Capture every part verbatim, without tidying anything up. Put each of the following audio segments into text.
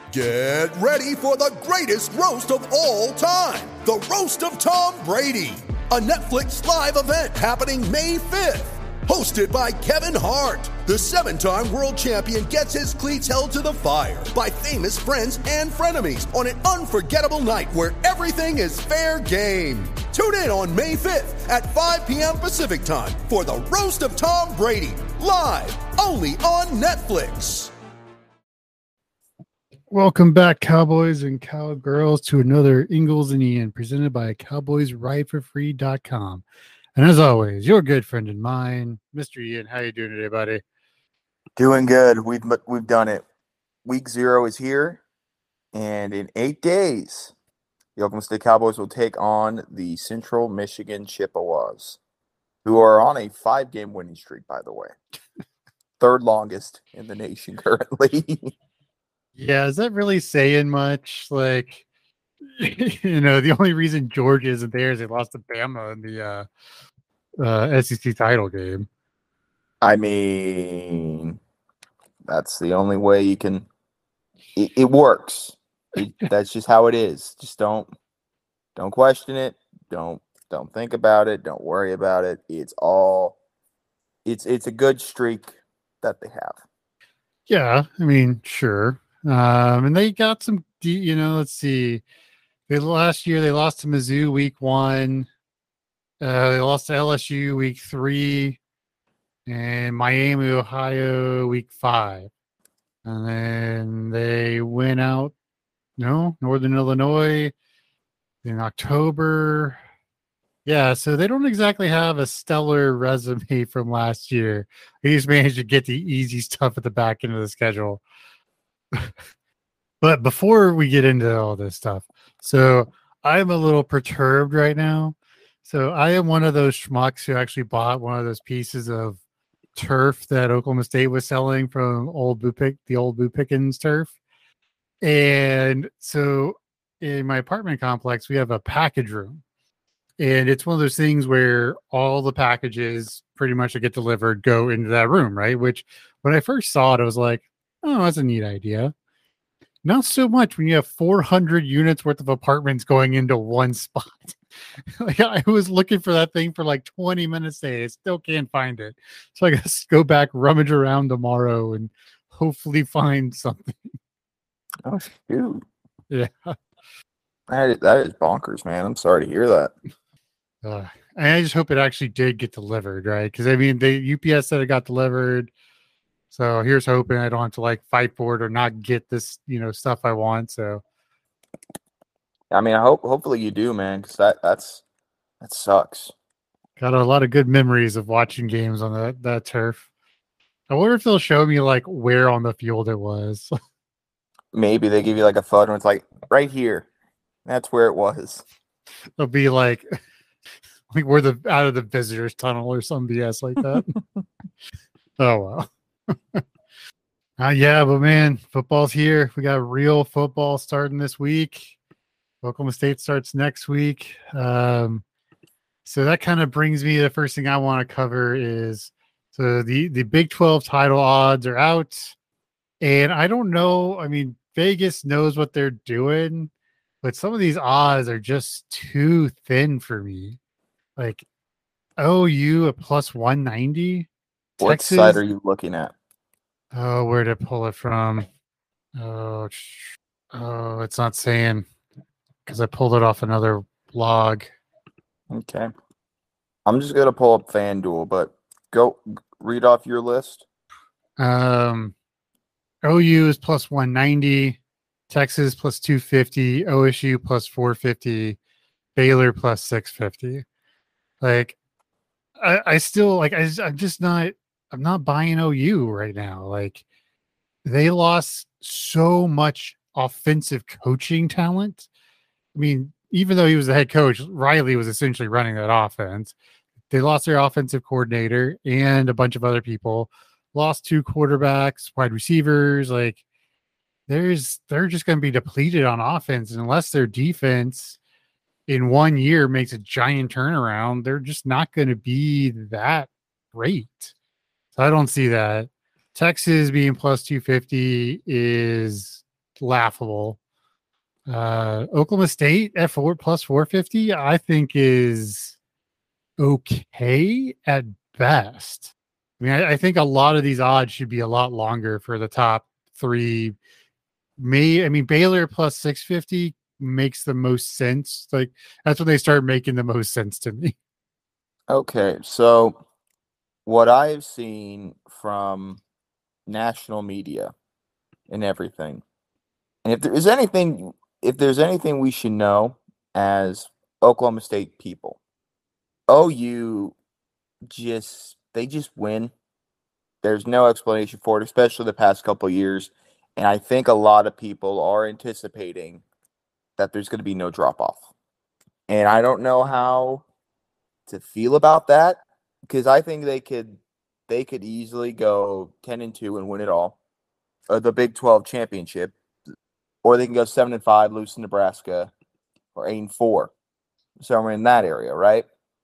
Get ready for the greatest roast of all time, the Roast of Tom Brady, a Netflix live event happening May fifth. Hosted by Kevin Hart, the seven-time world champion gets his cleats held to the fire by famous friends and frenemies on an unforgettable night where everything is fair game. Tune in on May fifth at five p.m. Pacific time for the Roast of Tom Brady, live only on Netflix. Welcome back, Cowboys and Cowgirls, to another Ingalls and Ian presented by Cowboys Ride For Free dot com. And as always, your good friend and mine, Mister Ian. How you doing today, buddy? Doing good. We've we've done it. Week zero is here, and in eight days, the Oklahoma State Cowboys will take on the Central Michigan Chippewas, who are on a five-game winning streak, by the way. Third longest in the nation currently. Yeah, is that really saying much? Like, you know, the only reason Georgia isn't there is they lost to Bama in the uh, uh, S E C title game. I mean, that's the only way you can. It, it works. It, that's just how it is. Just don't don't question it. Don't don't think about it. Don't worry about it. It's all. It's it's a good streak that they have. Yeah, I mean, sure. Um, and they got some. You know, let's see. They last year they lost to Mizzou week one. Uh, they lost to L S U week three, and Miami, Ohio week five, and then they went out. No, Northern Illinois in October. Yeah, so they don't exactly have a stellar resume from last year. They just managed to get the easy stuff at the back end of the schedule. But before we get into all this stuff, so I'm a little perturbed right now. So I am one of those schmucks who actually bought one of those pieces of turf that Oklahoma State was selling from old Boo Pick, the old Boo Pickens turf. And so in my apartment complex, we have a package room. And it's one of those things where all the packages pretty much that get delivered go into that room, right? Which when I first saw it, I was like, oh, that's a neat idea. Not so much when you have four hundred units worth of apartments going into one spot. Like, I was looking for that thing for like twenty minutes today. I still can't find it. So I guess go back, rummage around tomorrow, and hopefully find something. Oh, shoot. Yeah. That is, that is bonkers, man. I'm sorry to hear that. Uh, and I just hope it actually did get delivered, right? Because, I mean, the U P S said it got delivered. So here's hoping I don't have to like fight for it or not get this, you know, stuff I want. So, I mean, I hope hopefully you do, man, because that that's that sucks. Got a lot of good memories of watching games on that that turf. I wonder if they'll show me like where on the field it was. Maybe they give you like a photo and it's like right here. That's where it was. It'll be like like we're the out of the visitors tunnel or some B S like that. Oh well. uh, yeah, but man, football's here. We got real football starting this week. Oklahoma State starts next week. Um, so that kind of brings me to the first thing I want to cover is so the, the Big twelve title odds are out. And I don't know. I mean, Vegas knows what they're doing, but some of these odds are just too thin for me. Like O U at plus one ninety. What Texas, side are you looking at? Oh, where to pull it from? Oh, oh, it's not saying because I pulled it off another blog. Okay. I'm just going to pull up FanDuel, but go read off your list. Um, O U is plus one ninety, Texas plus two fifty, O S U plus four fifty, Baylor plus six fifty. Like, I, I still, like, I, I'm just not, I'm not buying O U right now. Like, they lost so much offensive coaching talent. I mean, even though he was the head coach, Riley was essentially running that offense. They lost their offensive coordinator and a bunch of other people. Lost two quarterbacks, wide receivers. Like, there's they're just going to be depleted on offense unless their defense in one year makes a giant turnaround. They're just not going to be that great. So I don't see that. Texas being plus two fifty is laughable. Uh, Oklahoma State at four plus four fifty, I think is okay at best. I mean, I, I think a lot of these odds should be a lot longer for the top three. May I mean Baylor plus six fifty makes the most sense. Like that's when they start making the most sense to me. Okay, so what I've seen from national media and everything, and if there is anything, if there's anything we should know as Oklahoma State people, O U just they just win. There's no explanation for it, especially the past couple of years. And I think a lot of people are anticipating that there's going to be no drop-off. And I don't know how to feel about that because I think they could they could easily go ten and two and win it all, or the Big twelve championship, or they can go seven and five, lose to Nebraska, or eight and four, somewhere in that area, right?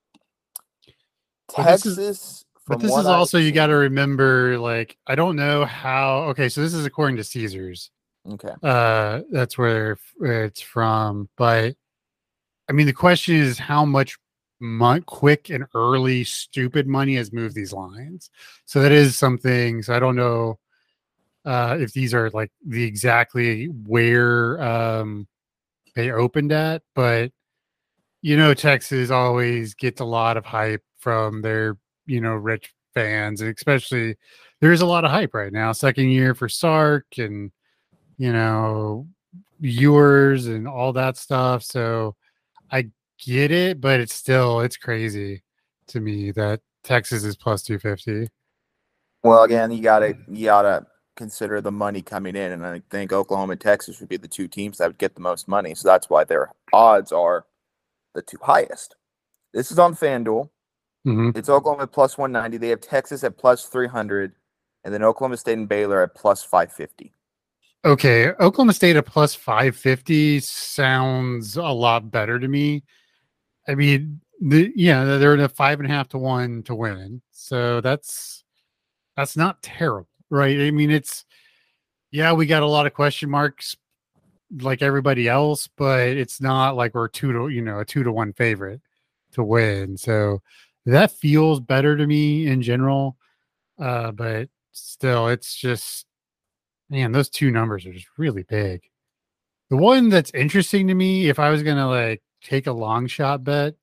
But this Texas, is, from but this what is also I've you seen- got to remember. Like I don't know how. Okay, so this is according to Caesars. Okay. Uh, that's where, where it's from. But I mean, the question is how much mon- quick and early stupid money has moved these lines. So that is something. So I don't know uh, if these are like the exactly where um, they opened at, but you know, Texas always gets a lot of hype from their, you know, rich fans, and especially there's a lot of hype right now. Second year for Sark and, you know, viewers and all that stuff. So I get it, but it's still, it's crazy to me that Texas is plus two fifty. Well, again, you gotta you gotta consider the money coming in, and I think Oklahoma and Texas would be the two teams that would get the most money. So that's why their odds are the two highest. This is on FanDuel. Mm-hmm. It's Oklahoma at plus one ninety. They have Texas at plus three hundred, and then Oklahoma State and Baylor at plus five fifty. Okay, Oklahoma State at plus five fifty sounds a lot better to me. I mean, the, yeah, they're in a five and a half to one to win, so that's that's not terrible, right? I mean, it's yeah, we got a lot of question marks like everybody else, but it's not like we're two to you know a two to one favorite to win. So that feels better to me in general, uh, but still, it's just. Man, those two numbers are just really big. The one that's interesting to me, if I was going to like take a long shot bet,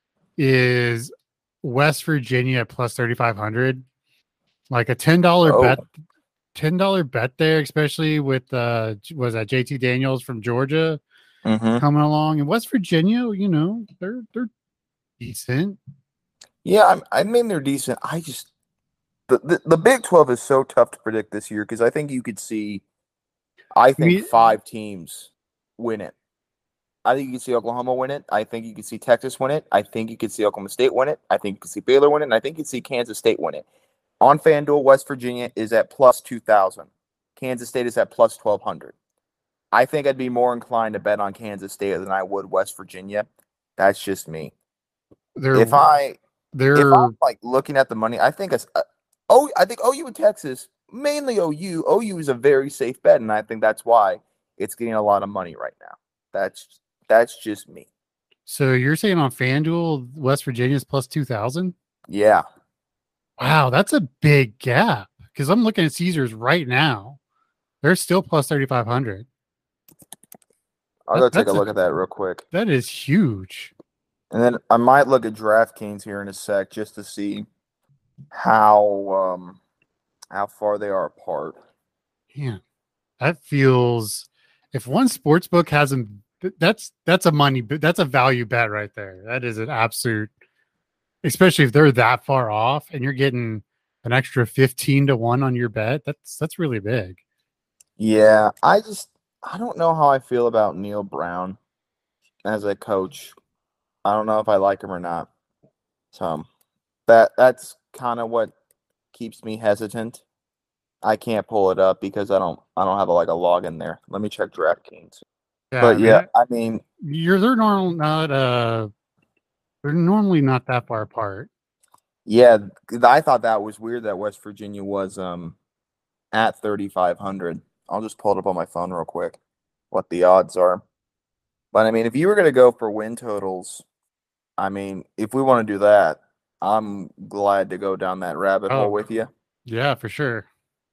is West Virginia at plus thirty-five hundred. Like a ten dollars Oh. bet, ten dollars bet there, especially with, uh, was that J T Daniels from Georgia Mm-hmm. coming along. And West Virginia, you know, they're, they're decent. Yeah, I, I mean they're decent. I just the, the the Big twelve is so tough to predict this year because I think you could see, I think mean- five teams win it. I think you could see Oklahoma win it. I think you could see Texas win it. I think you could see Oklahoma State win it. I think you could see Baylor win it, and I think you could see Kansas State win it. On FanDuel, West Virginia is at plus two thousand. Kansas State is at plus twelve hundred. I think I'd be more inclined to bet on Kansas State than I would West Virginia. That's just me. They're, If I they're, if I'm like looking at the money, I think it's, uh, oh, I think O U and Texas, mainly O U. O U is a very safe bet, and I think that's why it's getting a lot of money right now. That's that's just me. so you're saying on FanDuel, West Virginia is plus two thousand? Yeah. Wow, that's a big gap because I'm looking at Caesars right now. They're still plus thirty-five hundred. I'll That- go take a that's a- look at that real quick. That is huge. And then I might look at DraftKings here in a sec just to see how um how far they are apart. Yeah, that feels. If one sports book hasn't, that's that's a money, that's a value bet right there. That is an absolute, especially if they're that far off and you're getting an extra fifteen to one on your bet. That's that's really big. Yeah, I just I don't know how I feel about Neil Brown as a coach. I don't know if I like him or not. So that that's kind of what keeps me hesitant. I can't pull it up because I don't I don't have a, like a login there. Let me check DraftKings. Yeah, but I mean, yeah, I mean, you're they're normal not uh they're normally not that far apart. yeah, I thought that was weird that West Virginia was um at thirty-five hundred. I'll just pull it up on my phone real quick, what the odds are. But I mean, if you were going to go for win totals, I mean, if we want to do that, I'm glad to go down that rabbit Oh, hole with you. Yeah, for sure.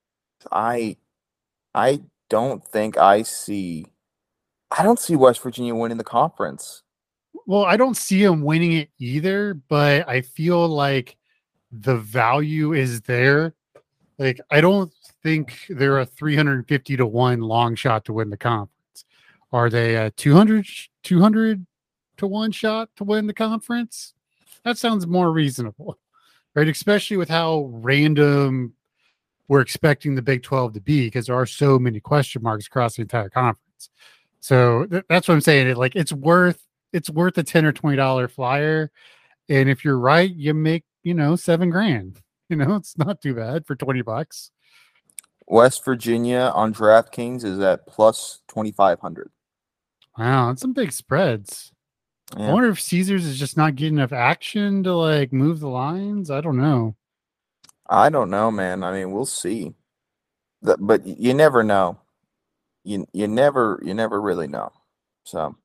I I don't think I see I don't see West Virginia winning the conference. Well, I don't see them winning it either, but I feel like the value is there. Like, I don't think they're a three hundred fifty to one long shot to win the conference. Are they a two hundred, two hundred to one shot to win the conference? That sounds more reasonable, right? Especially with how random we're expecting the Big twelve to be, because there are so many question marks across the entire conference. So th- that's what I'm saying. It like it's worth it's worth a ten or twenty dollar flyer, and if you're right, you make you know seven grand. You know, it's not too bad for twenty bucks. West Virginia on DraftKings is at plus twenty-five hundred. Wow, that's some big spreads. Yeah. I wonder if Caesars is just not getting enough action to like move the lines. I don't know. I don't know, man. I mean, we'll see. The, but you never know. You you never you never really know. So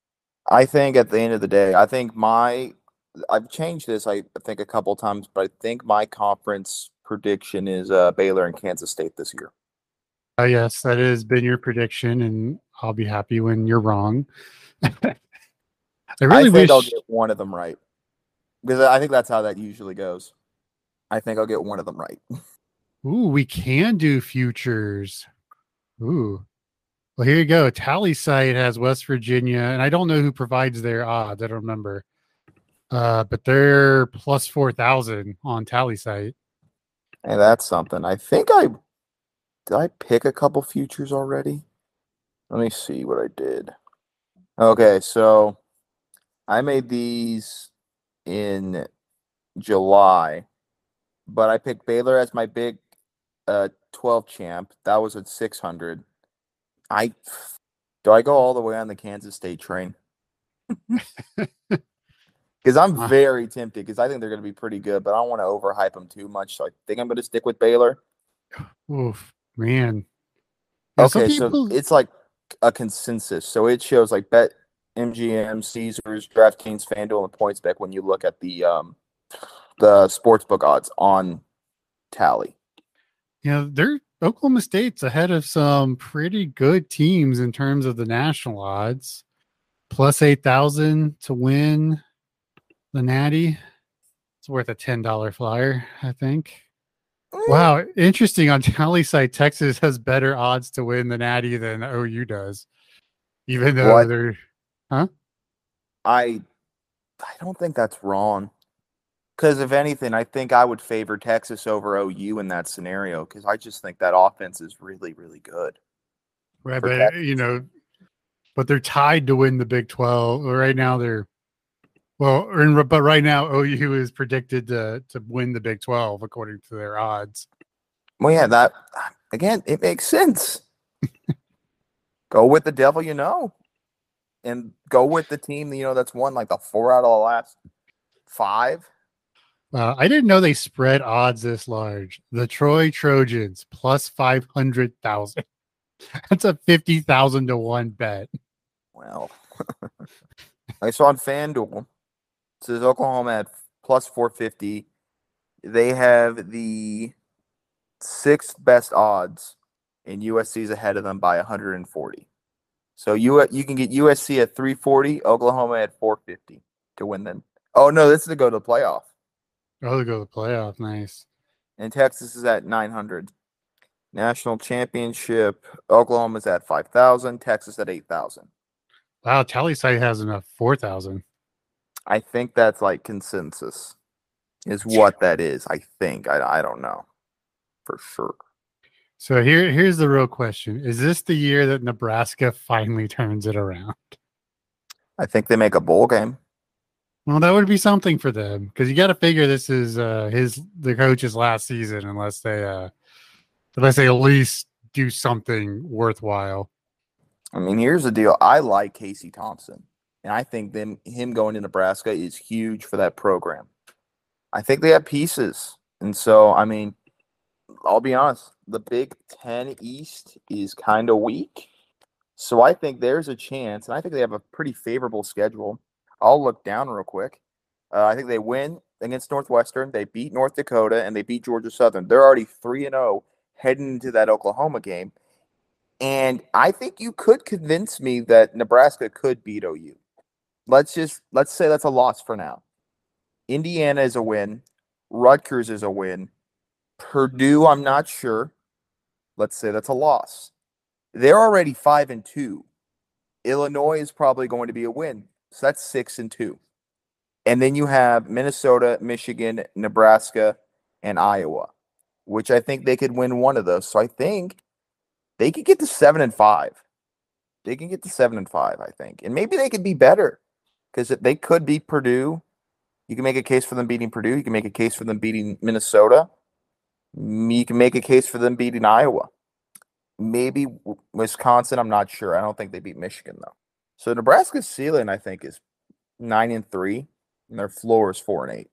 I think at the end of the day, I think my I've changed this I think a couple times, but I think my conference prediction is uh, Baylor and Kansas State this year. Uh, yes, that has been your prediction, and I'll be happy when you're wrong. I really I think wish I'll get one of them right, because I think that's how that usually goes. I think I'll get one of them right. Ooh, we can do futures. Ooh. Well, here you go. Tally Site has West Virginia, and I don't know who provides their odds. I don't remember. Uh, but they're plus four thousand on Tally Site. Hey, that's something. I think I did I pick a couple futures already? Let me see what I did. Okay, so I made these in July, but I picked Baylor as my big uh twelve champ. That was at six hundred. I do I go all the way on the Kansas State train? Because I'm Uh, very tempted, because I think they're going to be pretty good, but I don't want to overhype them too much. So I think I'm going to stick with Baylor. Oof, man. Yeah, some Okay, so people, it's like a consensus. So it shows like Bet M G M, Caesars, DraftKings, FanDuel, and PointsBet when you look at the um the sportsbook odds on Tally. you know, they're Oklahoma State's ahead of some pretty good teams in terms of the national odds. Plus eight thousand to win the Natty. It's worth a ten dollar flyer, I think. Wow, interesting. On Tally Site, Texas has better odds to win the Natty than O U does, even though What? they're, huh? I I don't think that's wrong. Because if anything, I think I would favor Texas over O U in that scenario, because I just think that offense is really, really good. Right, For but Texas. you know, but they're tied to win the Big twelve right now. They're well, and, but right now O U is predicted to to win the Big twelve according to their odds. Well, yeah, that again, it makes sense. Go with the devil, you know, and go with the team, you know, that's won like the four out of the last five. Uh, I didn't know they spread odds this large. The Troy Trojans plus five hundred thousand. That's a fifty thousand to one bet. Well, I saw on FanDuel, it says Oklahoma at plus four fifty. They have the sixth best odds, and U S C's ahead of them by one hundred forty. So you you can get U S C at three forty, Oklahoma at four fifty to win them. Oh, no, this is to go to the playoff. Oh, they go to the playoff. Nice. And Texas is at nine hundred. National championship, Oklahoma's at five thousand, Texas at eight thousand. Wow, Tally Site has enough four thousand. I think that's like consensus is what that is. I think. I, I don't know for sure. So here, here's the real question. Is this the year that Nebraska finally turns it around? I think they make a bowl game. Well, that would be something for them, because you got to figure this is uh, his the coach's last season, unless they uh, unless they at least do something worthwhile. I mean, here's the deal. I like Casey Thompson, and I think them him going to Nebraska is huge for that program. I think they have pieces, and so I mean, I'll be honest. The Big Ten East is kind of weak. So I think there's a chance, and I think they have a pretty favorable schedule. I'll look down real quick. Uh, I think they win against Northwestern. They beat North Dakota, and they beat Georgia Southern. They're already three and zero heading into that Oklahoma game. And I think you could convince me that Nebraska could beat O U. Let's just let's say that's a loss for now. Indiana is a win. Rutgers is a win. Purdue, I'm not sure. Let's say that's a loss. They're already five and two. Illinois is probably going to be a win. So that's six and two. And then you have Minnesota, Michigan, Nebraska, and Iowa, which I think they could win one of those. So I think they could get to seven and five. They can get to seven and five, I think. And maybe they could be better because they could beat Purdue. You can make a case for them beating Purdue. You can make a case for them beating Minnesota. You can make a case for them beating Iowa. Maybe Wisconsin, I'm not sure. I don't think they beat Michigan, though. So Nebraska's ceiling, I think, is nine and three, and their floor is four and eight.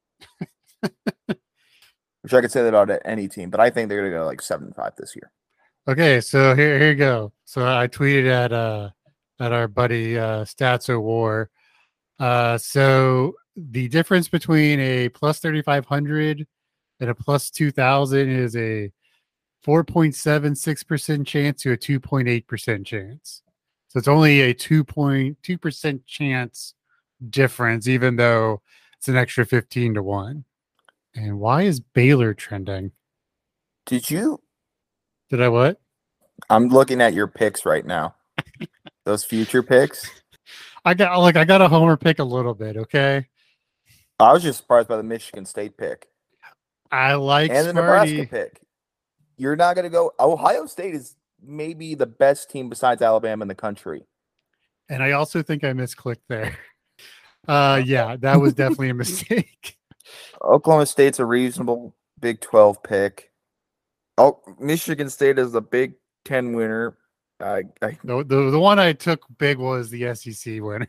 Which I could say that about any team, but I think they're going to go like seven and five this year. Okay, so here, here you go. So I tweeted at uh at our buddy uh, Statso War. Uh, so the difference between a plus thirty-five hundred and a plus two thousand is a four point seven six percent chance to a two point eight percent chance. So it's only a two point two percent chance difference, even though it's an extra fifteen to one. And why is Baylor trending? Did you? Did I what? I'm looking at your picks right now. Those future picks. I got like I got a homer pick a little bit, okay? I was just surprised by the Michigan State pick. I like and the Smarty. Nebraska pick. You're not going to go. Ohio State is maybe the best team besides Alabama in the country. And I also think I misclicked there. Uh, yeah, that was definitely a mistake. Oklahoma State's a reasonable Big twelve pick. Oh, Michigan State is the Big Ten winner. I, I the, the the one I took big was the S E C winner.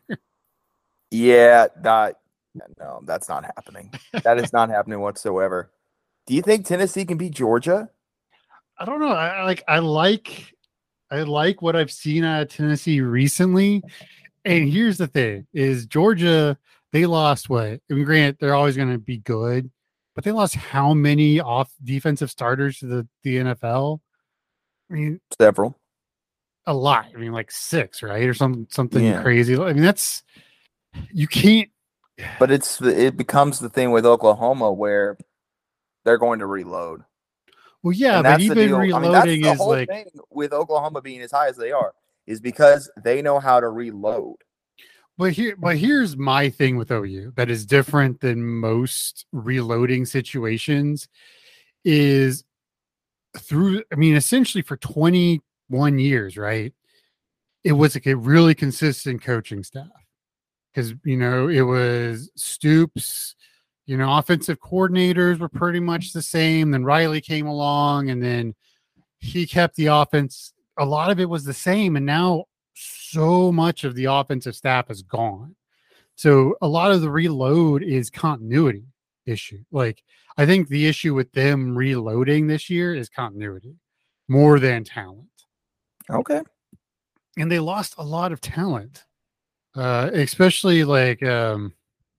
Yeah, that no, that's not happening. That is not happening whatsoever. Do you think Tennessee can beat Georgia? I don't know. I I like I like I like what I've seen out of Tennessee recently. And here's the thing: is Georgia, they lost what? I mean, granted, they're always going to be good, but they lost how many off defensive starters to the, the N F L? I mean, several. A lot. I mean, like six, right? Or something something Yeah. crazy. I mean, that's you can't. But it's the, it becomes the thing with Oklahoma where they're going to reload. Well, yeah, And but that's the even deal. I reloading mean, that's the is whole like thing with Oklahoma being as high as they are is because they know how to reload. But here, but here's my thing with O U that is different than most reloading situations is through, I mean, essentially for twenty-one years, right? It was like a really consistent coaching staff because, you know, it was Stoops, you know, offensive coordinators were pretty much the same. Then Riley came along and then he kept the offense. A lot of it was the same. And now so much of the offensive staff is gone. So a lot of the reload is continuity issue. Like I think the issue with them reloading this year is continuity more than talent. Okay. And they lost a lot of talent. Uh, especially like um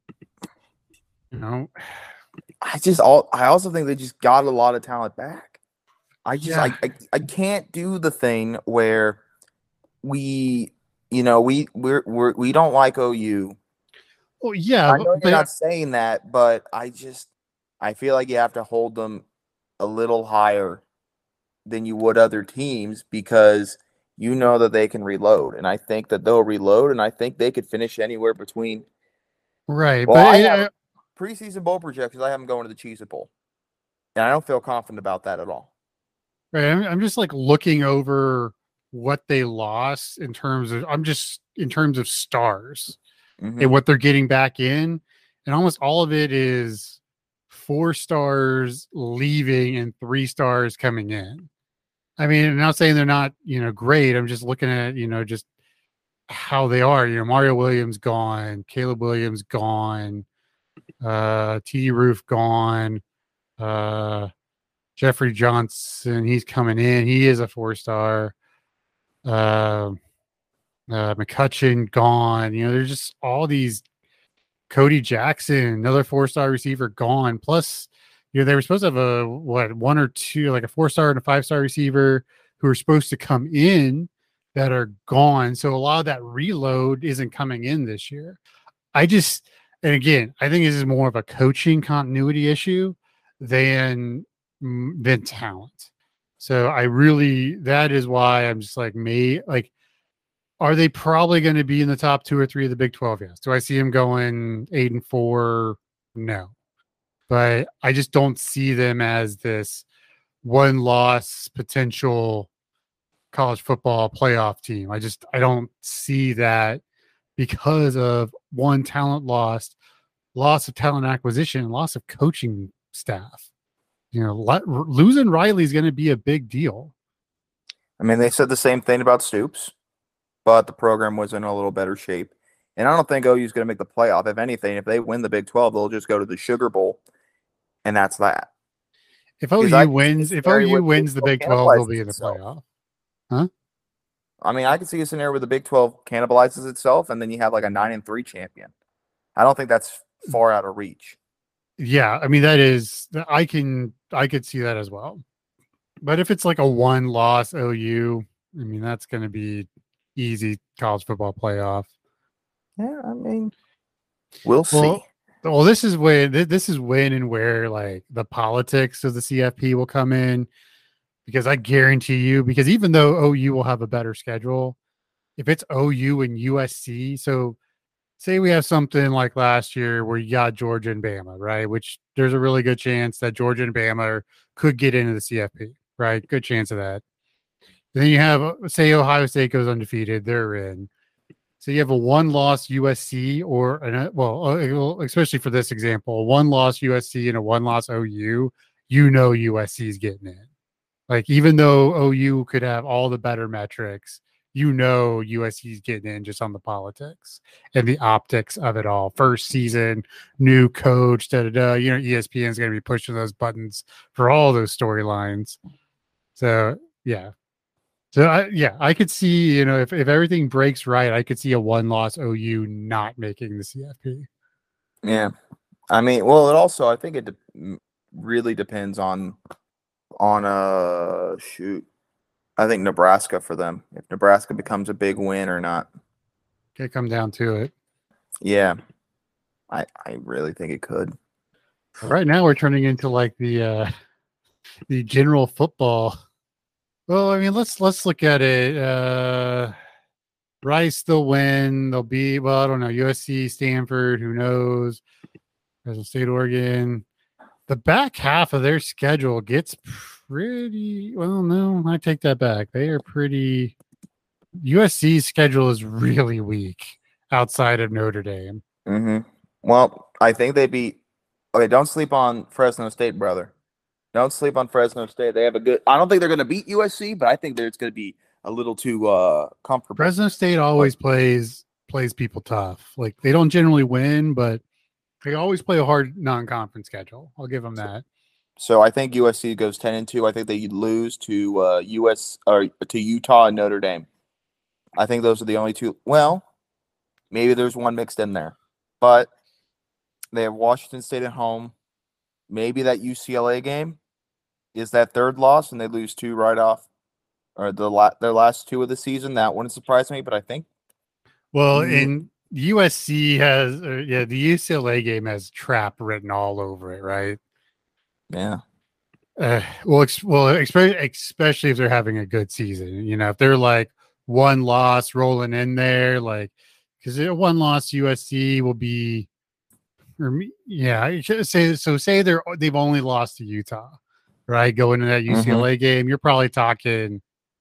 you know, I just all I also think they just got a lot of talent back. I just Yeah. I, I I can't do the thing where we you know we we're, we're we don't like O U. well, yeah, I know you're but, not saying that, but I just I feel like you have to hold them a little higher than you would other teams because you know that they can reload, and I think that they'll reload, and I think they could finish anywhere between. right. Well, but I uh, have preseason bowl projections. I have them going to the Cheez-It Bowl, and I don't feel confident about that at all. right. I'm, I'm just like looking over what they lost in terms of I'm just in terms of stars Mhm. and what they're getting back in, and almost all of it is four stars leaving and three stars coming in. I mean, I'm not saying they're not, you know, great. I'm just looking at, you know, just how they are. You know, Mario Williams gone, Caleb Williams gone, uh, T D Roof gone, uh, Jeffrey Johnson, he's coming in. He is a four-star. Uh, uh, McCutcheon gone. You know, there's just all these. Cody Jackson, another four-star receiver, gone. Plus, you know, they were supposed to have a what one or two, like a four-star and a five-star receiver who are supposed to come in that are gone. So a lot of that reload isn't coming in this year. I just, and again, I think this is more of a coaching continuity issue than than talent. So I really, that is why I'm just like, may like. Are they probably going to be in the top two or three of the Big twelve? Yes. Do I see them going eight and four? No. But I just don't see them as this one loss potential college football playoff team. I just, I don't see that because of one, talent lost, loss of talent acquisition, loss of coaching staff. You know, lo- losing Riley is going to be a big deal. I mean, they said the same thing about Stoops, but the program was in a little better shape. And I don't think O U is going to make the playoff. If anything, if they win the Big twelve, they'll just go to the Sugar Bowl, and that's that. If O U wins, if O U wins the Big twelve, they'll be in the playoff. Huh? I mean, I can see a scenario where the Big twelve cannibalizes itself, and then you have like a nine and three champion. I don't think that's far out of reach. Yeah, I mean that is. I can. I could see that as well. But if it's like a one loss O U, I mean that's going to be easy college football playoff. Yeah, I mean, we'll, well see. Well, this is when this is when and where like the politics of the C F P will come in, because I guarantee you, because even though O U will have a better schedule, if it's O U and U S C, so say we have something like last year where you got Georgia and Bama, right? Which there's a really good chance that Georgia and Bama could get into the C F P, right? Good chance of that. Then you have, say, Ohio State goes undefeated, they're in. So you have a one-loss U S C or, an, well, especially for this example, a one-loss U S C and a one-loss O U, you know U S C is getting in. Like, even though O U could have all the better metrics, you know U S C is getting in just on the politics and the optics of it all. First season, new coach, da-da-da. You know, E S P N is going to be pushing those buttons for all those storylines. So, yeah. So, I, yeah, I could see, you know, if, if everything breaks right, I could see a one-loss O U not making the C F P. Yeah. I mean, well, it also, I think it de- really depends on, on, uh, shoot, I think Nebraska for them. If Nebraska becomes a big win or not. Could come down to it. Yeah. I, I really think it could. Right now we're turning into like the, uh, the general football. Well, I mean, let's let's look at it. Uh, Rice, they'll win. They'll be, well, I don't know, U S C, Stanford, who knows? Fresno State, Oregon. The back half of their schedule gets pretty, well, no, I take that back. They are pretty, U S C's schedule is really weak outside of Notre Dame. Mm-hmm. Well, I think they beat, okay, don't sleep on Fresno State, brother. Don't sleep on Fresno State. They have a good. I don't think they're going to beat U S C, but I think it's going to be a little too uh, comfortable. Fresno State always plays plays people tough. Like, they don't generally win, but they always play a hard non-conference schedule. I'll give them that. So I think U S C goes ten and two. I think they lose to uh, U S or to Utah and Notre Dame. I think those are the only two. Well, maybe there's one mixed in there, but they have Washington State at home. Maybe that U C L A game is that third loss, and they lose two right off, or the la- their last two of the season. That wouldn't surprise me, but I think. Well, mm-hmm. in U S C has, uh, yeah, the U C L A game has trap written all over it, right? Yeah. Uh, well, ex- well, especially, especially if they're having a good season. You know, if they're like one loss rolling in there, like, because one loss U S C will be, or yeah, I should say so. Say they're they've only lost to Utah. Right, go into that U C L A mm-hmm. game, you're probably talking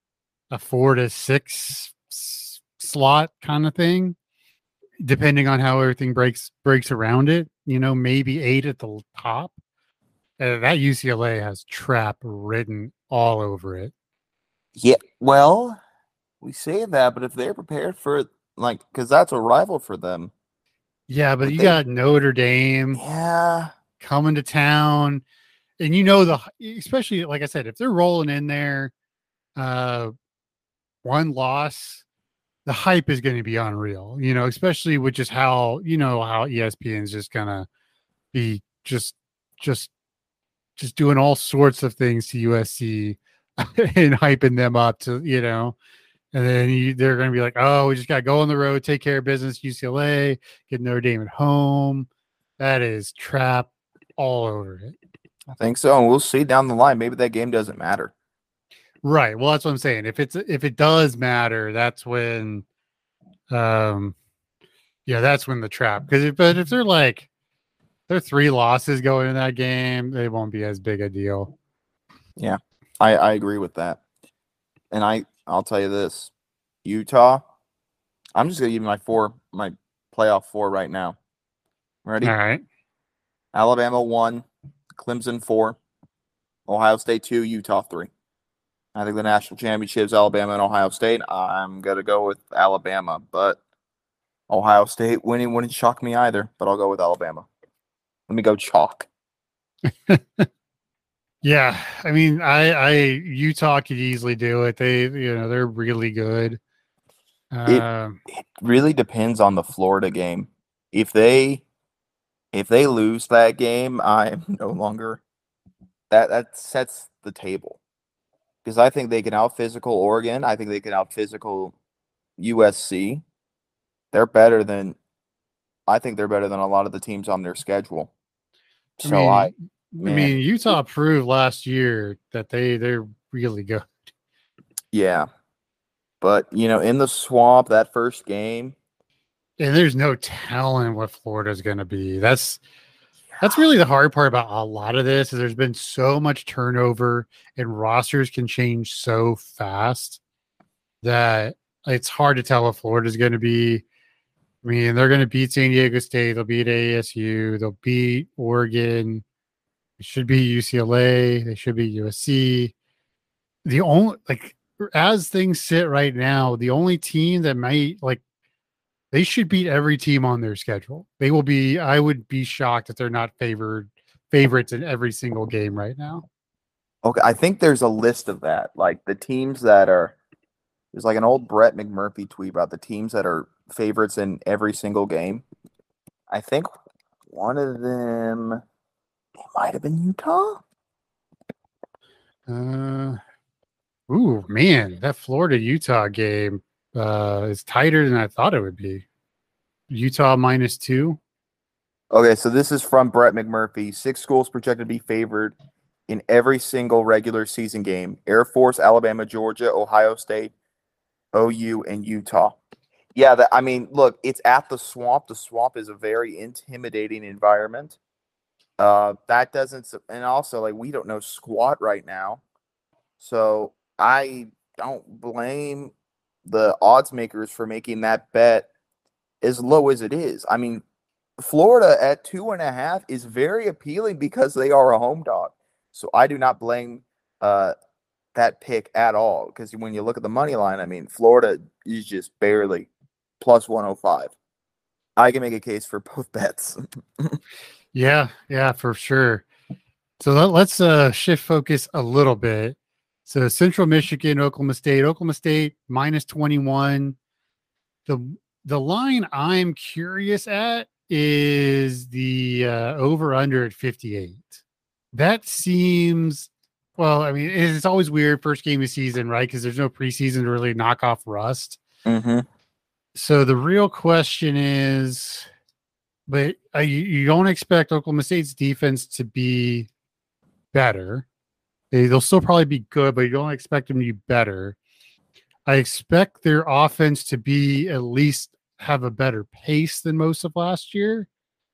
a four to six s- slot kind of thing, depending on how everything breaks breaks around it. You know, maybe eight at the top. Uh, that U C L A has trap written all over it. Yeah, well, we say that, but if they're prepared for it, like, because that's a rival for them. Yeah, but, but you they, got Notre Dame, yeah, coming to town. and you know, the, especially like I said, if they're rolling in there, uh, one loss, the hype is going to be unreal, you know, especially with just how, you know, how E S P N is just going to be just, just, just doing all sorts of things to U S C and hyping them up to, you know, and then you, they're going to be like, oh, we just got to go on the road, take care of business, U C L A, get Notre Dame at home. That is trap all over it. I think so. And we'll see down the line. Maybe that game doesn't matter. Right. Well, that's what I'm saying. If it's if it does matter, that's when, um, yeah, that's when the trap. Because if, but if they're like they're three losses going in that game, they won't be as big a deal. Yeah, I I agree with that. And I I'll tell you this, Utah. I'm just gonna give you my four my playoff four right now. Ready? All right. Alabama one, Clemson four, Ohio State two, Utah three. I think the national championships, Alabama and Ohio State. I'm going to go with Alabama, but Ohio State winning wouldn't shock me either, but I'll go with Alabama. Let me go chalk. Yeah, I mean, I, I Utah could easily do it. They, you know, they're really good. Um, it, it really depends on the Florida game. If they, if they lose that game, I am no longer. That that sets the table. Because I think they can out-physical Oregon. I think they can out-physical U S C. They're better than – I think they're better than a lot of the teams on their schedule. So, I I mean, I, I mean Utah proved last year that they, they're really good. Yeah. But, you know, in the swamp, that first game – and there's no telling what Florida's going to be. That's – That's really the hard part about a lot of this is there's been so much turnover and rosters can change so fast that it's hard to tell what Florida's going to be. I mean, they're going to beat San Diego State. They'll beat A S U. They'll beat Oregon. It should be U C L A. They should be U S C. The only, like, as things sit right now, the only team that might, like, they should beat every team on their schedule. They will be, I would be shocked if they're not favored favorites in every single game right now. Okay, I think there's a list of that. Like the teams that are, there's like an old Brett McMurphy tweet about the teams that are favorites in every single game. I think one of them, it might have been Utah. Uh, ooh, man, that Florida-Utah game uh, is tighter than I thought it would be. Utah minus two. Okay, so this is from Brett McMurphy. Six schools projected to be favored in every single regular season game. Air Force, Alabama, Georgia, Ohio State, O U, and Utah. Yeah, that, I mean, look, it's at the Swamp. The Swamp is a very intimidating environment. Uh, that doesn't – and also, like, we don't know squat right now. So I don't blame the odds makers for making that bet as low as it is. I mean, Florida at two and a half is very appealing because they are a home dog. So I do not blame uh, that pick at all because when you look at the money line, I mean, Florida is just barely plus one oh five. I can make a case for both bets. Yeah, yeah, for sure. So let, let's uh, shift focus a little bit. So Central Michigan, Oklahoma State, Oklahoma State minus twenty-one. The the line I'm curious at is the uh, over under at fifty-eight. That seems, well, I mean, it's always weird first game of the season, right? Because there's no preseason to really knock off rust. Mm-hmm. So the real question is, but uh, you, you don't expect Oklahoma State's defense to be better. They, they'll still probably be good, but you don't expect them to be better. I expect their offense to be at least have a better pace than most of last year.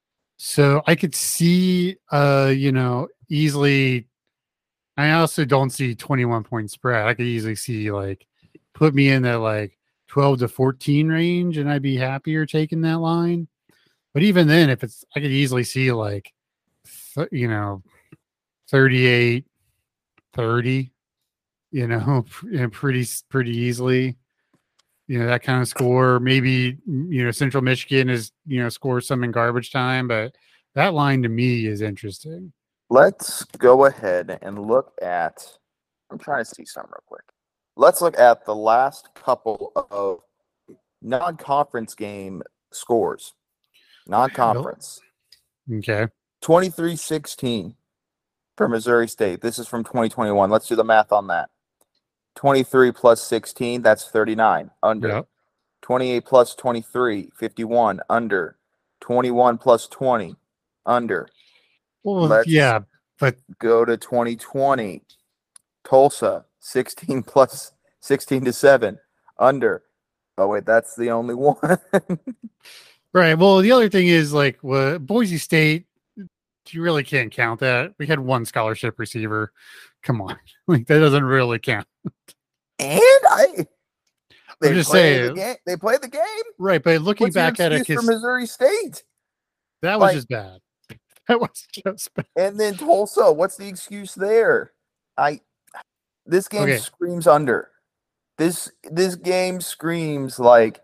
So I could see, uh, you know, easily. I also don't see twenty-one point spread. I could easily see like put me in that like twelve to fourteen range, and I'd be happier taking that line. But even then, if it's, I could easily see like, you know, thirty-eight thirty, you know, pretty, pretty easily, you know, that kind of score. Maybe, you know, Central Michigan is, you know, scores some in garbage time, but that line to me is interesting. Let's go ahead and look at. I'm trying to see something real quick. Let's look at the last couple of non-conference game scores. Non-conference. Okay. twenty-three sixteen for Missouri State. This is from twenty twenty-one. Let's do the math on that. twenty-three plus sixteen, that's thirty-nine. Under. Yep. twenty-eight plus twenty-three, fifty-one. Under. twenty-one plus twenty. Under. Well, Let's yeah, but go to twenty twenty. Tulsa, sixteen plus sixteen to seven. Under. Oh, wait, that's the only one. right. Well, the other thing is like what Boise State, you really can't count that. We had one scholarship receiver. Come on. Like that doesn't really count. And I they I'm just played saying the game. They played the game. Right, but looking What's your back at it, excuse 'cause for Missouri State? that was Like- just bad. That was just bad. And then Tulsa, what's the excuse there? I this game Okay. screams under. This this game screams like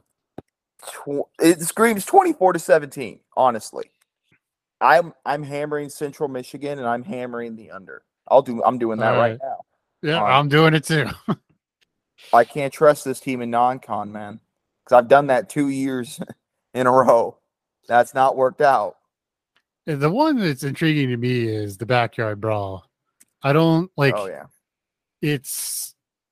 tw- it screams twenty-four to seventeen, honestly. I'm I'm hammering Central Michigan and I'm hammering the under. I'll do I'm doing that All right right. now. Yeah, All right. I'm doing it too. I can't trust this team in non-con, man. Because I've done that two years in a row. That's not worked out. The one that's intriguing to me is the backyard brawl. I don't like Oh yeah. it's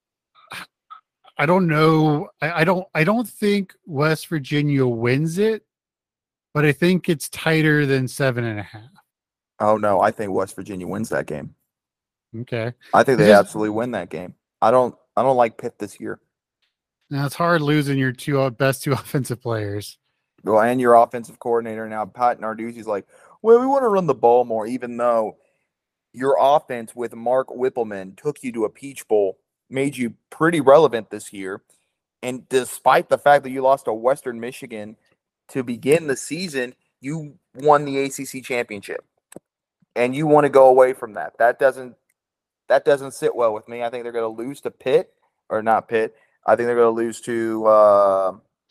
I don't know. I, I don't I don't think West Virginia wins it, but I think it's tighter than seven and a half. Oh no, I think West Virginia wins that game. Okay. I think It they just- absolutely win that game. I don't I don't like Pitt this year. Now it's hard losing your two uh, best two offensive players. Well, and your offensive coordinator now, Pat Narduzzi's like, well, we want to run the ball more, even though your offense with Mark Whippleman took you to a Peach Bowl, made you pretty relevant this year. And despite the fact that you lost to Western Michigan to begin the season, you won the A C C championship. And you want to go away from that. That doesn't that doesn't sit well with me. I think they're going to lose to Pitt, or not Pitt. I think they're going to lose to uh,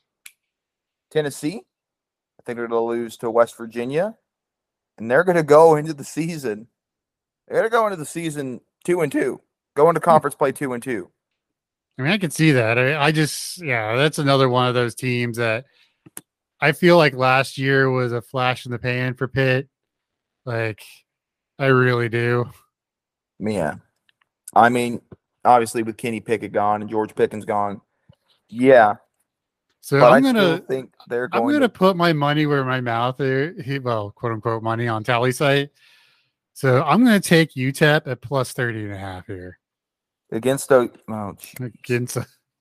Tennessee. I think they're going to lose to West Virginia. And they're going to go into the season. They're going to go into the season two and two. Go into conference play two and two. I mean, I can see that. I, I just, yeah, that's another one of those teams that I feel like last year was a flash in the pan for Pitt. Like, I really do. Yeah. I mean, obviously with Kenny Pickett gone and George Pickens gone, yeah. So But I'm I gonna, still think they're I'm going gonna to put my money where my mouth is. Well, quote unquote money on Tally site. So I'm gonna take U T E P at plus thirty and a half here against the oh, geez. against.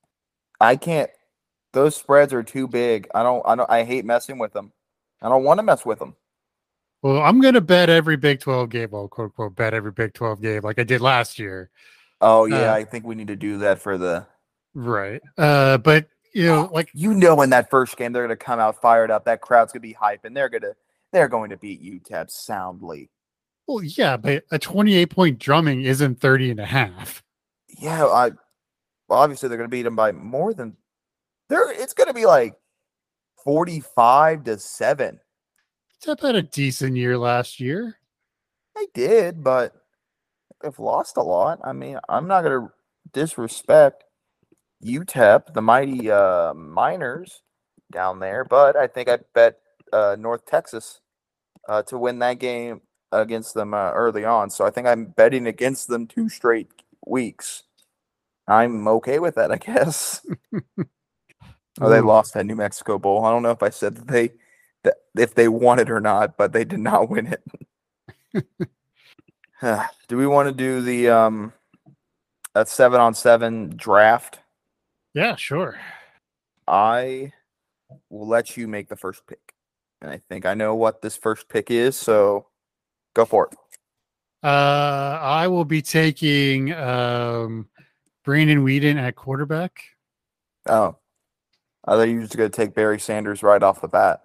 I can't. Those spreads are too big. I don't. I don't. I hate messing with them. I don't want to mess with them. Well, I'm gonna bet every Big twelve game. Well, quote unquote, bet every Big twelve game like I did last year. Oh yeah, Uh, I think we need to do that for the. Right. Uh, but you know, like You know, in that first game, they're going to come out fired up. That crowd's going to be hype, and they're going to they're going to beat U T E P soundly. well, yeah, but a twenty-eight point drumming isn't thirty and a half. Yeah, I. Well, obviously, they're going to beat them by more than. There, it's going to be like forty-five to seven. U T E P had a decent year last year. They did, but they've lost a lot. I mean, I'm not going to disrespect U T E P, the mighty uh, Miners down there, but I think I bet uh, North Texas uh, to win that game against them uh, early on. So I think I'm betting against them two straight weeks. I'm okay with that, I guess. Oh, they Ooh. lost that New Mexico Bowl. I don't know if I said that they that if they won it or not, but they did not win it. Do we want to do the um a seven on seven draft? Yeah, sure. I will let you make the first pick. And I think I know what this first pick is, so go for it. Uh, I will be taking um, Brandon Whedon at quarterback. Oh. I thought you were just going to take Barry Sanders right off the bat.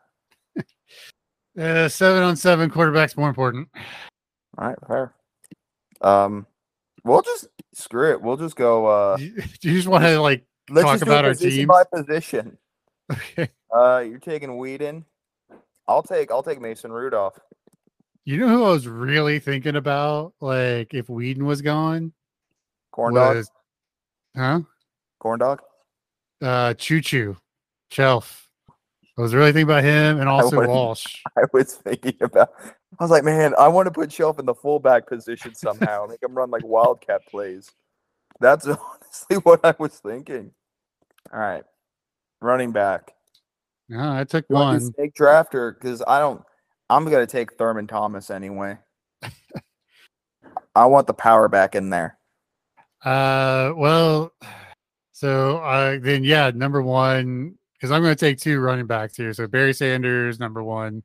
Uh, seven on seven quarterback's more important. All right, fair. Um, we'll just screw it. We'll just go. Uh, Do you, do you just want to like let's talk just do about it our position teams? by position. Okay. Uh, you're taking Whedon. I'll take. I'll take Mason Rudolph. You know who I was really thinking about? Like if Whedon was gone, Corn dog. was huh? Corn dog. Uh, Choo Choo, Shelf. I was really thinking about him and also was, Walsh. I was thinking about. I was like, man, I want to put Shelf in the fullback position somehow. Make him run like Wildcat plays. That's honestly what I was thinking. All right, running back. No, I took You want to one. do snake drafter because I don't. I'm gonna take Thurman Thomas anyway. I want the power back in there. Uh, well, so uh, then yeah, number one because I'm going to take two running backs here. So Barry Sanders, number one.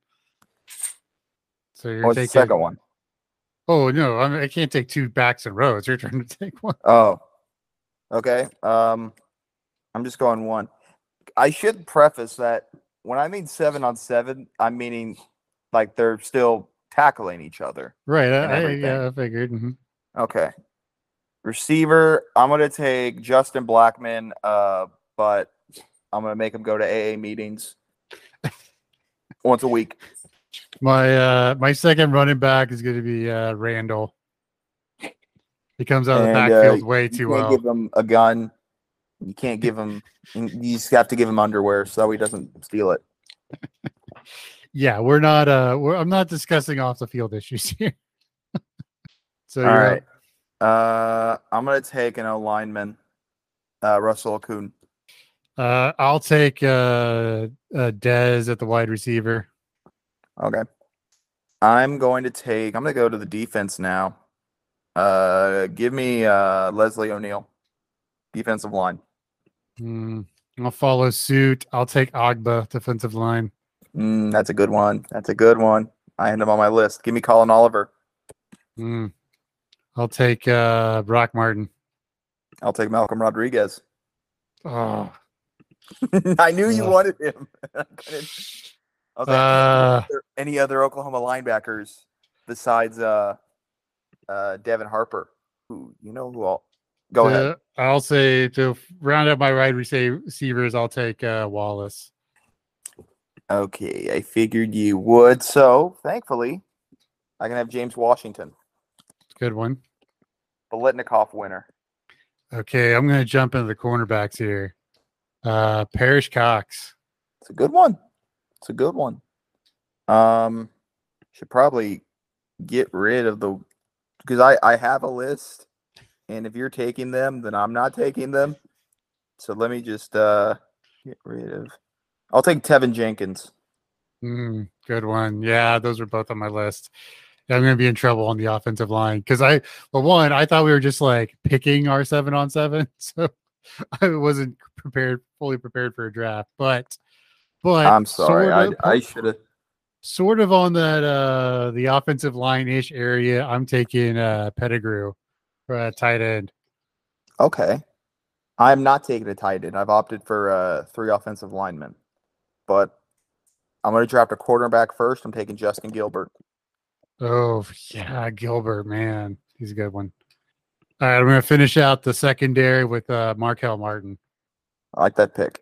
So you're What's taking the second one? Oh no, I, mean, I can't take two backs in a row. It's your turn to take one. Oh, okay. Um, I'm just going one. I should preface that when I mean seven on seven, I'm meaning like they're still tackling each other. Right. I, I, yeah, I figured. Mm-hmm. Okay. Receiver, I'm going to take Justin Blackman, uh, but I'm going to make him go to A A meetings once a week. My uh, my second running back is going to be uh, Randall. He comes out of the And, backfield uh, way you too can't well. give him a gun. You can't give him. You just have to give him underwear so he doesn't steal it. Yeah, we're not. Uh, we're, I'm not discussing off the field issues here. So all you're right. Uh, I'm gonna take an O lineman, uh, Russell Okung. Uh, I'll take uh, uh, Dez at the wide receiver. Okay. I'm going to take. I'm gonna go to the defense now. Uh, give me uh Leslie O'Neal, defensive line. Mm, I'll follow suit. I'll take Agba, defensive line. Mm, that's a good one. That's a good one. I had him on my list. Give me Colin Oliver. Mm. I'll take uh, Brock Martin. I'll take Malcolm Rodriguez. Oh, I knew you uh, wanted him. I was like, uh, any, other, any other Oklahoma linebackers besides uh, uh, Devin Harper? Who you know who? I'll go to, ahead. I'll say to round up my wide receivers, I'll take uh, Wallace. Okay, I figured you would. So, thankfully, I can have James Washington. Good one. Biletnikoff winner. Okay, I'm going to jump into the cornerbacks here. Uh, Parrish Cox. It's a good one. It's a good one. Um, should probably get rid of the because I I have a list, and if you're taking them, then I'm not taking them. So let me just uh get rid of. I'll take Tevin Jenkins. Mm, good one. Yeah, those are both on my list. Yeah, I'm going to be in trouble on the offensive line because I, well, one, I thought we were just like picking our seven on seven, so I wasn't prepared, fully prepared for a draft. But, but I'm sorry, sort of, I I should have. Sort of on that uh the offensive line ish area. I'm taking uh Pettigrew for a tight end. Okay, I'm not taking a tight end. I've opted for uh three offensive linemen, but I'm going to draft a quarterback first. I'm taking Justin Gilbert. Oh yeah, Gilbert, man, he's a good one. All right, I'm going to finish out the secondary with uh Markel Martin. I like that pick.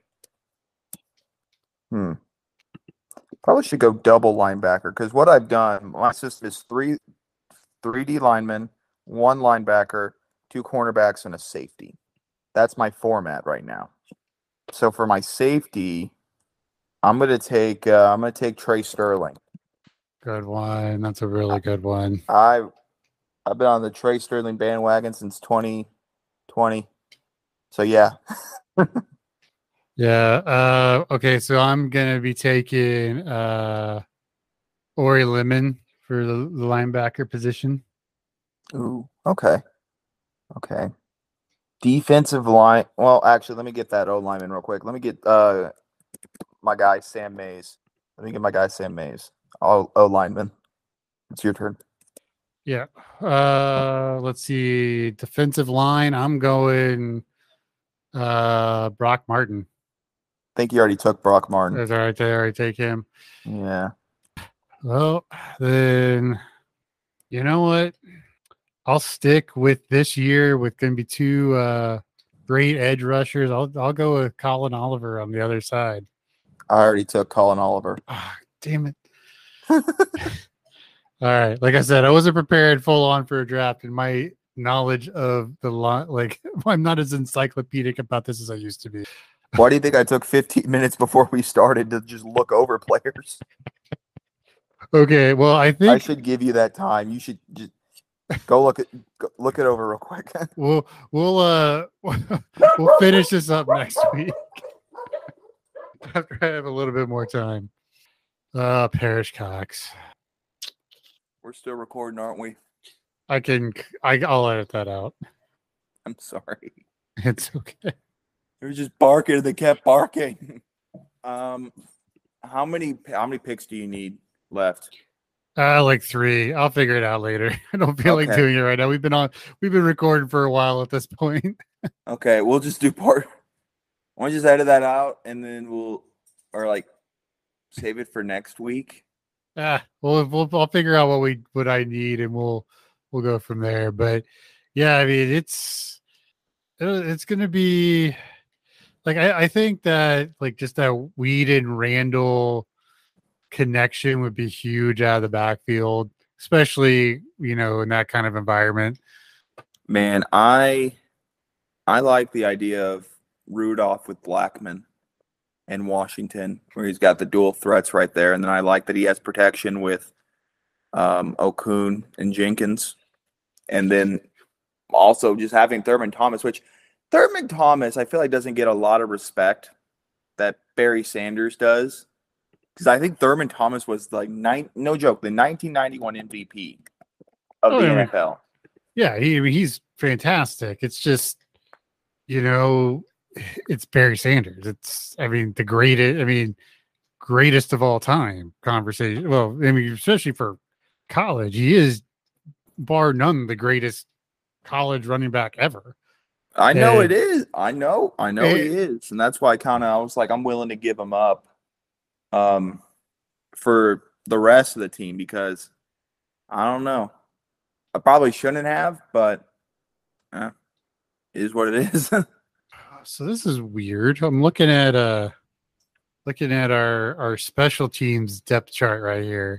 Hmm. Probably should go double linebacker because what I've done, my system is three, three D linemen, one linebacker, two cornerbacks, and a safety. That's my format right now. So for my safety, I'm gonna take uh, I'm gonna take Trey Sterling. Good one. That's a really good one. I I've been on the Trey Sterling bandwagon since twenty twenty. So yeah. Yeah. Uh, okay, so I'm gonna be taking uh, Ori Lemon for the, the linebacker position. Ooh. Okay. Okay. Defensive line. Well, actually, let me get that O lineman real quick. Let me get uh my guy Sam Mays. Let me get my guy Sam Mays. O O lineman. It's your turn. Yeah. Uh, let's see. Defensive line. I'm going uh, Brock Martin. I think you already took Brock Martin. That's all right. They already take him. Yeah. Well, then, you know what? I'll stick with this year with going to be two uh, great edge rushers. I'll I'll go with Colin Oliver on the other side. I already took Colin Oliver. Ah, damn it. All right. Like I said, I wasn't prepared full on for a draft, and my knowledge of the line, like I'm not as encyclopedic about this as I used to be. Why do you think I took fifteen minutes before we started to just look over players? Okay. Well, I think I should give you that time. You should just go look at go look it over real quick. we'll we'll uh we'll finish this up next week after I have a little bit more time. Uh, Parrish Cox. We're still recording, aren't we? I can I I'll edit that out. I'm sorry. It's okay. They were just barking and they kept barking. Um, how many how many picks do you need left? Uh, like three. I'll figure it out later. I don't feel Okay. like doing it right now. We've been on. We've been recording for a while at this point. Okay, we'll just do part. Why don't you just edit that out and then we'll or like save it for next week? Ah, we'll, we'll I'll figure out what we what I need and we'll we'll go from there. But yeah, I mean it's it's gonna be like I, I think that like just that Whedon Randall connection would be huge out of the backfield, especially you know in that kind of environment. Man, I I like the idea of Rudolph with Blackman and Washington, where he's got the dual threats right there, and then I like that he has protection with um, Okun and Jenkins, and then also just having Thurman Thomas, which Thurman Thomas I feel like doesn't get a lot of respect that Barry Sanders does, because I think Thurman Thomas was like nine, no joke, the nineteen ninety-one M V P of Oh, the yeah. N F L. Yeah, he I mean, he's fantastic. It's just you know it's Barry Sanders. It's I mean the greatest. I mean greatest of all time conversation. Well, I mean especially for college, he is bar none the greatest college running back ever. I know And- it is. I know. I know And- he is, and that's why kind of I was like, I'm willing to give him up, um, for the rest of the team because I don't know. I probably shouldn't have, but eh, it is what it is. So this is weird. I'm looking at uh looking at our our special teams depth chart right here.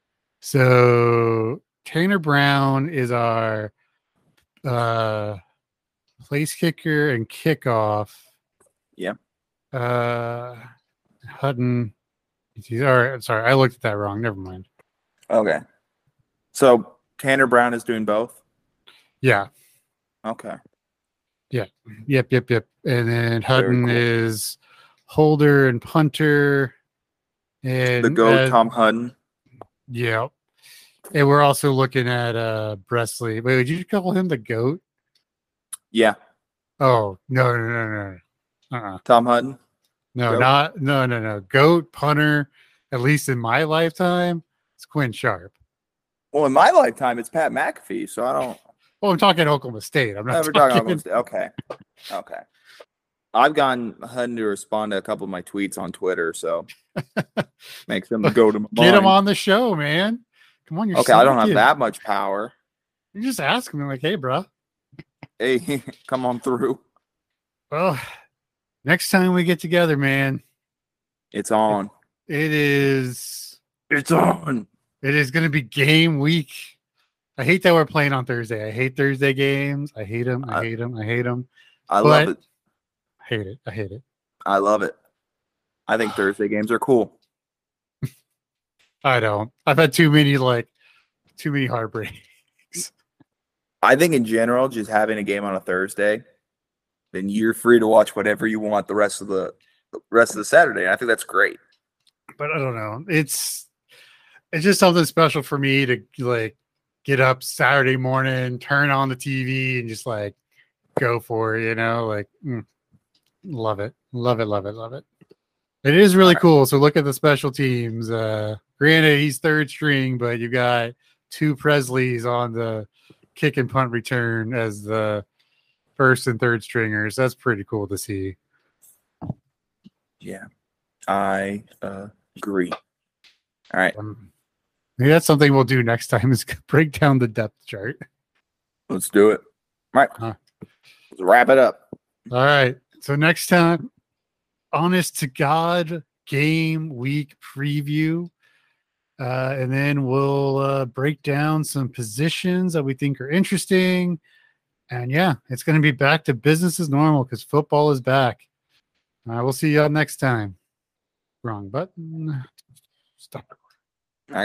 So Tanner Brown is our uh place kicker and kickoff. Yeah. Uh Hutton. All right, sorry, I looked at that wrong. Never mind. Okay. So Tanner Brown is doing both. Yeah. Okay. Yep, yep, yep. And then Hutton cool. is holder and punter. And The GOAT, uh, Tom Hutton. yeah. And we're also looking at uh Bresley. Wait, did you call him the GOAT? Yeah, Oh, no, no, no, no. Uh-uh. Tom Hutton. No, Goat? not no, no, no. GOAT punter, at least in my lifetime, it's Quinn Sharp. Well, in my lifetime, it's Pat McAfee, so I don't. Oh, I'm talking Oklahoma State. I'm not Never talking. talking about okay, okay. I've gotten Hutton to respond to a couple of my tweets on Twitter, so makes him go to my Get him mind. on the show, man. Come on, you're Okay, I don't have psychic. that much power. You just ask him like, hey, bro. Hey, come on through. Well, next time we get together, man, It's on. it is It's on. it is going to be game week. I hate that we're playing on Thursday. I hate Thursday games. I hate them. I I- hate them. I hate them. I But- love it. I hate it. I hate it. I love it. I think Thursday games are cool. I don't. I've had too many like too many heartbreaks. I think in general, just having a game on a Thursday, then you're free to watch whatever you want the rest of the, the rest of the Saturday. And I think that's great. But I don't know. It's it's just something special for me to like get up Saturday morning, turn on the T V, and just like go for it. You know, like mm, love it, love it, love it, love it. It is really Alright. cool. So look at the special teams. Uh, granted, he's third string, but you got two Presleys on the kick and punt return as the first and third stringers. That's pretty cool to see. Yeah, I uh, agree. All right, Um, maybe that's something we'll do next time is break down the depth chart. let's do it. All right, Huh. let's wrap it up. All right. So next time, honest to God game week preview. Uh, and then we'll uh, break down some positions that we think are interesting. And yeah, it's going to be back to business as normal because football is back. Uh, we'll see y'all next time. Wrong button. Stop recording.